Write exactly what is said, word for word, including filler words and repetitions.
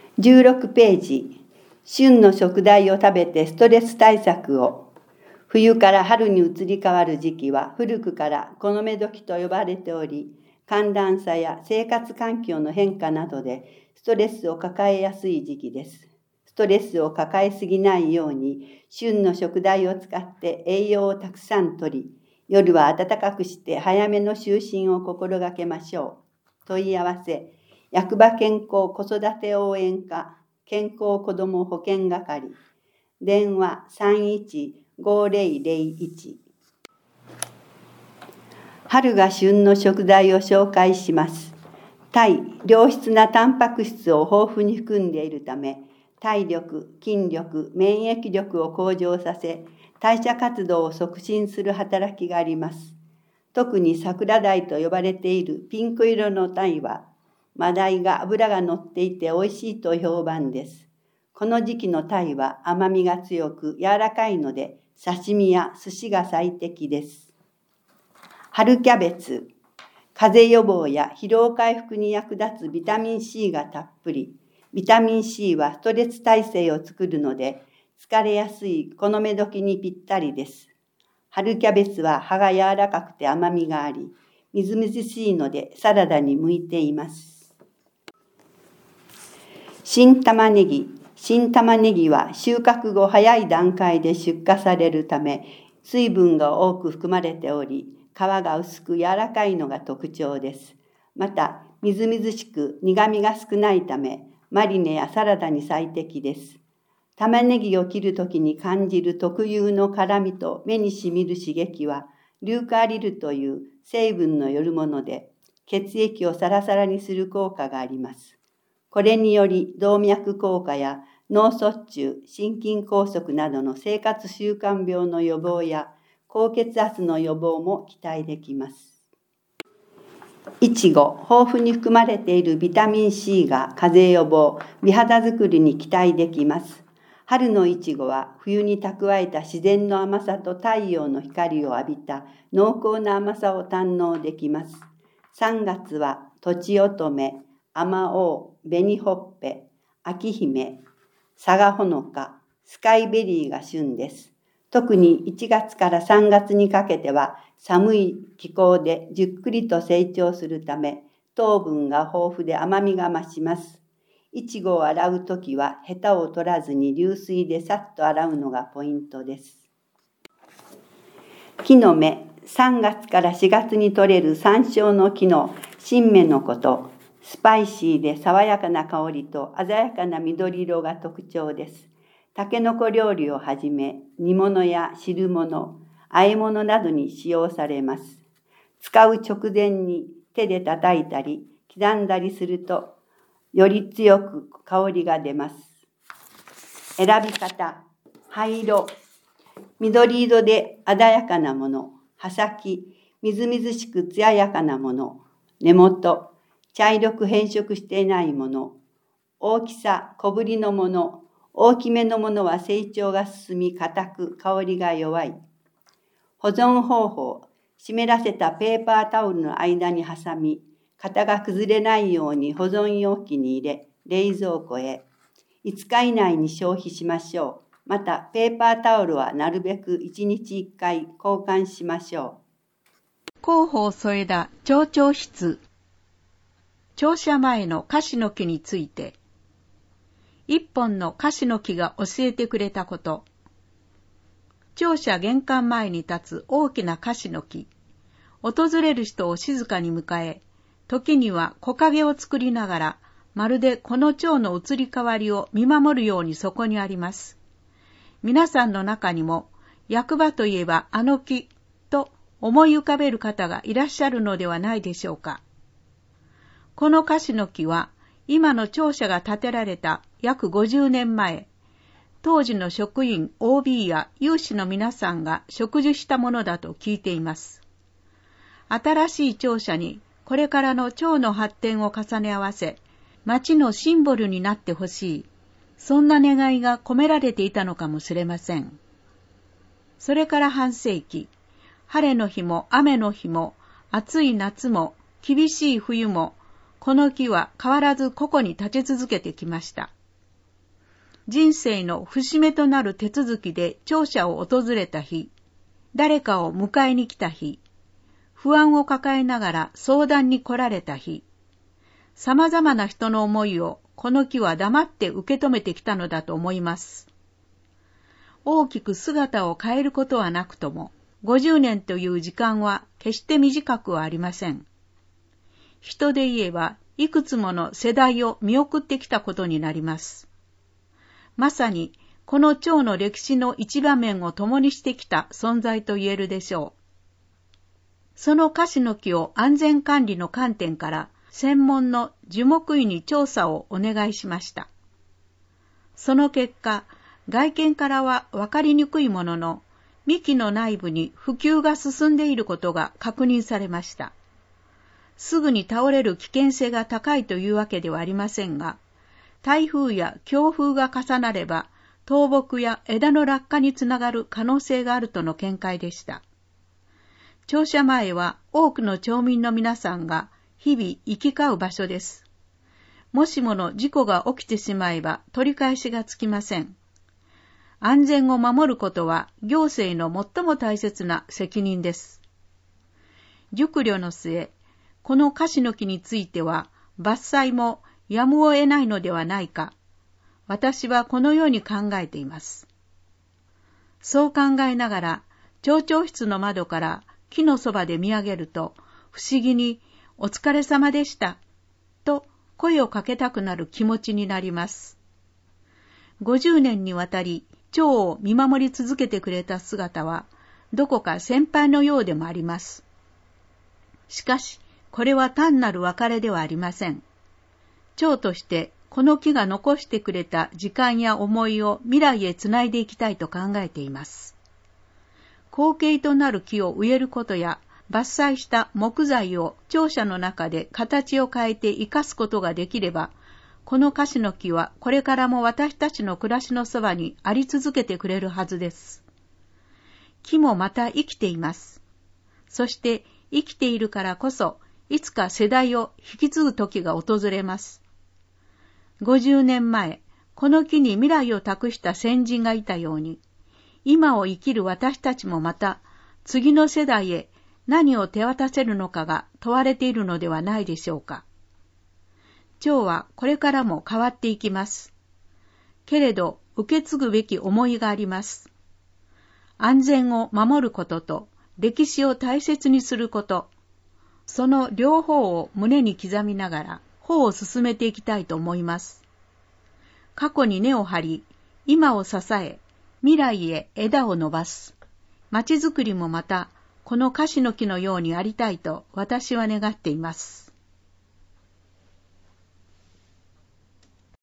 じゅうろくページ、旬の食材を食べてストレス対策を。冬から春に移り変わる時期は古くからこのめ時と呼ばれており、寒暖差や生活環境の変化などでストレスを抱えやすい時期です。ストレスを抱えすぎないように、旬の食材を使って栄養をたくさんとり、夜は暖かくして早めの就寝を心がけましょう。問い合わせ、役場健康子育て応援課、健康子ども保健係、電話 さんいちごぜろぜろいち。春が旬の食材を紹介します。鯛、良質なタンパク質を豊富に含んでいるため、体力、筋力、免疫力を向上させ、代謝活動を促進する働きがあります。特に桜鯛と呼ばれているピンク色の鯛は、マダイが脂が乗っていて美味しいと評判です。この時期の鯛は甘みが強く柔らかいので、刺身や寿司が最適です。春キャベツ、風邪予防や疲労回復に役立つビタミン C がたっぷり。ビタミン C はストレス耐性を作るので、疲れやすいこのめ時にぴったりです。春キャベツは葉が柔らかくて甘みがあり、みずみずしいのでサラダに向いています。新玉ねぎ。新玉ねぎは収穫後早い段階で出荷されるため、水分が多く含まれており、皮が薄く柔らかいのが特徴です。また、みずみずしく苦みが少ないため、マリネやサラダに最適です。玉ねぎを切るときに感じる特有の辛みと目にしみる刺激は、硫化アリルという成分のよるもので、血液をサラサラにする効果があります。これにより動脈硬化や脳卒中、心筋梗塞などの生活習慣病の予防や高血圧の予防も期待できます。いちご、豊富に含まれているビタミン C が風邪予防、美肌作りに期待できます。春のいちごは冬に蓄えた自然の甘さと太陽の光を浴びた濃厚な甘さを堪能できます。さんがつはとちおとめ、あまおう、紅ほっぺ、秋姫、さがほのか、スカイベリーが旬です。特にいちがつからさんがつにかけては寒い気候でじっくりと成長するため、糖分が豊富で甘みが増します。いちごを洗うときはヘタを取らずに流水でさっと洗うのがポイントです。木の芽、さんがつからしがつに採れる山椒の木の新芽のこと、スパイシーで爽やかな香りと鮮やかな緑色が特徴です。たけのこ料理をはじめ、煮物や汁物、和え物などに使用されます。使う直前に手で叩いたり、刻んだりすると、より強く香りが出ます。選び方、灰色、緑色で鮮やかなもの、葉先、みずみずしく艶やかなもの、根元、茶色く変色していないもの、大きさ、小ぶりのもの、大きめのものは成長が進み硬く香りが弱い。保存方法、湿らせたペーパータオルの間に挟み、型が崩れないように保存容器に入れ、冷蔵庫へ。いつか以内に消費しましょう。また、ペーパータオルはなるべくいちにちいっかい交換しましょう。広報添田町長室。庁舎前の樫の木について。一本の樫の木が教えてくれたこと。庁舎玄関前に立つ大きな樫の木。訪れる人を静かに迎え、時には木陰を作りながら、まるでこの町の移り変わりを見守るようにそこにあります。皆さんの中にも、役場といえばあの木と思い浮かべる方がいらっしゃるのではないでしょうか。この樫の木は、今の庁舎が建てられた約ごじゅうねんまえ、当時の職員 オービー や有志の皆さんが植樹したものだと聞いています。新しい庁舎にこれからの町の発展を重ね合わせ、町のシンボルになってほしい、そんな願いが込められていたのかもしれません。それから半世紀、晴れの日も雨の日も、暑い夏も厳しい冬も、この木は変わらずここに立ち続けてきました。 人生の節目となる手続きで庁舎を訪れた日、誰かを迎えに来た日、不安を抱えながら相談に来られた日、様々な人の思いをこの木は黙って受け止めてきたのだと思います。大きく姿を変えることはなくとも、ごじゅうねんという時間は決して短くはありません。人で言えば、いくつもの世代を見送ってきたことになります。まさに、この蝶の歴史の一場面を共にしてきた存在と言えるでしょう。その樫の木を安全管理の観点から、専門の樹木医に調査をお願いしました。その結果、外見からはわかりにくいものの、幹の内部に腐朽が進んでいることが確認されました。すぐに倒れる危険性が高いというわけではありませんが、台風や強風が重なれば、倒木や枝の落下につながる可能性があるとの見解でした。庁舎前は多くの町民の皆さんが日々行き交う場所です。もしもの事故が起きてしまえば取り返しがつきません。安全を守ることは行政の最も大切な責任です。熟慮の末、この樫の木については伐採もやむを得ないのではないか。私はこのように考えています。そう考えながら、町長室の窓から木のそばで見上げると、不思議にお疲れ様でした、と声をかけたくなる気持ちになります。ごじゅうねんにわたり、蝶を見守り続けてくれた姿は、どこか先輩のようでもあります。しかし、これは単なる別れではありません。蝶として、この木が残してくれた時間や思いを未来へつないでいきたいと考えています。後継となる木を植えることや、伐採した木材を庁舎の中で形を変えて生かすことができれば、この樫の木はこれからも私たちの暮らしのそばにあり続けてくれるはずです。木もまた生きています。そして生きているからこそ、いつか世代を引き継ぐ時が訪れます。ごじゅうねんまえ、この木に未来を託した先人がいたように、今を生きる私たちもまた、次の世代へ何を手渡せるのかが問われているのではないでしょうか。蝶はこれからも変わっていきます。けれど、受け継ぐべき思いがあります。安全を守ることと、歴史を大切にすること、その両方を胸に刻みながら、歩を進めていきたいと思います。過去に根を張り、今を支え、未来へ枝を伸ばす。町づくりもまた、この樫の木のようにありたいと私は願っています。